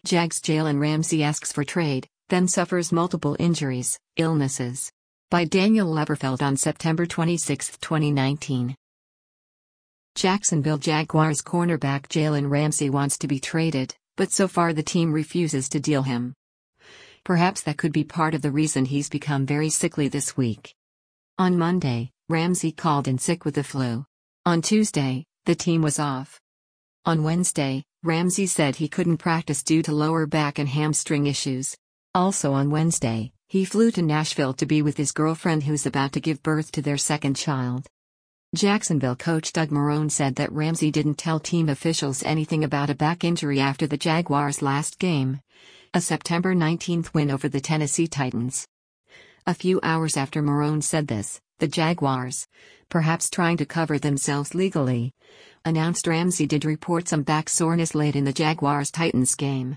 Jags Jalen Ramsey asks for trade, then suffers multiple injuries, illnesses. By Daniel Leverfeld on September 26, 2019. Jacksonville Jaguars cornerback Jalen Ramsey wants to be traded, but so far the team refuses to deal him. Perhaps that could be part of the reason he's become very sickly this week. On Monday, Ramsey called in sick with the flu. On Tuesday, the team was off. On Wednesday, Ramsey said he couldn't practice due to lower back and hamstring issues. Also on Wednesday, he flew to Nashville to be with his girlfriend who's about to give birth to their second child. Jacksonville coach Doug Marrone said that Ramsey didn't tell team officials anything about a back injury after the Jaguars' last game, a September 19 win over the Tennessee Titans. A few hours after Marrone said this, the Jaguars, perhaps trying to cover themselves legally, announced Ramsey did report some back soreness late in the Jaguars-Titans game.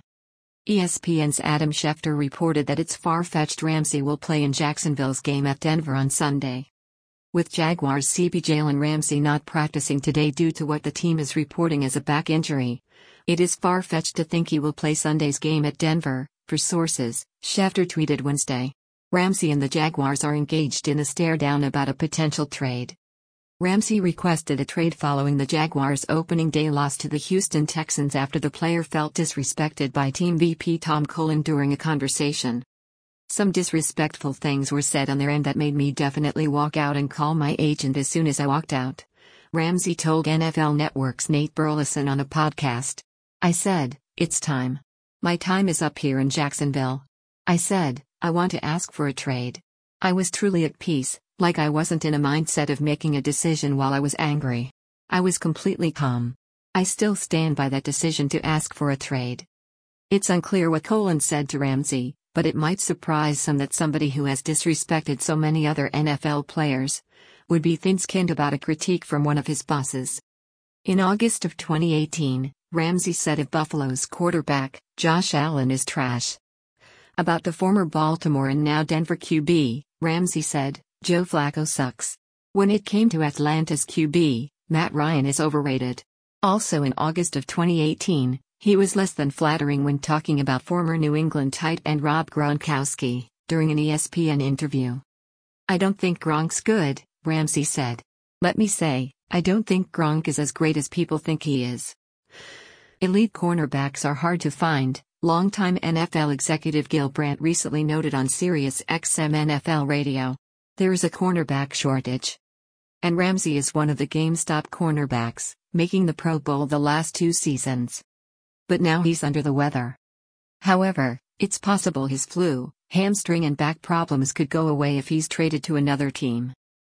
ESPN's Adam Schefter reported that it's far-fetched Ramsey will play in Jacksonville's game at Denver on Sunday. With Jaguars CB Jalen Ramsey not practicing today due to what the team is reporting as a back injury, it is far-fetched to think he will play Sunday's game at Denver, for sources, Schefter tweeted Wednesday. Ramsey and the Jaguars are engaged in a stare-down about a potential trade. Ramsey requested a trade following the Jaguars' opening day loss to the Houston Texans after the player felt disrespected by team VP Tom Cullen during a conversation. Some disrespectful things were said on their end that made me definitely walk out and call my agent as soon as I walked out, Ramsey told NFL Network's Nate Burleson on a podcast. I said, it's time. My time is up here in Jacksonville. I said, I want to ask for a trade. I was truly at peace. Like I wasn't in a mindset of making a decision while I was angry. I was completely calm. I still stand by that decision to ask for a trade. It's unclear what Cullen said to Ramsey, but it might surprise some that somebody who has disrespected so many other NFL players would be thin-skinned about a critique from one of his bosses. In August of 2018, Ramsey said of Buffalo's quarterback, Josh Allen is trash. About the former Baltimore and now Denver QB, Ramsey said, Joe Flacco sucks. When it came to Atlanta's QB, Matt Ryan is overrated. Also in August of 2018, he was less than flattering when talking about former New England tight end Rob Gronkowski, during an ESPN interview. I don't think Gronk's good, Ramsey said. Let me say, I don't think Gronk is as great as people think he is. Elite cornerbacks are hard to find, longtime NFL executive Gil Brandt recently noted on Sirius XM NFL Radio. There is a cornerback shortage. And Ramsey is one of the GameStop cornerbacks, making the Pro Bowl the last 2 seasons. But now he's under the weather. However, it's possible his flu, hamstring and back problems could go away if he's traded to another team.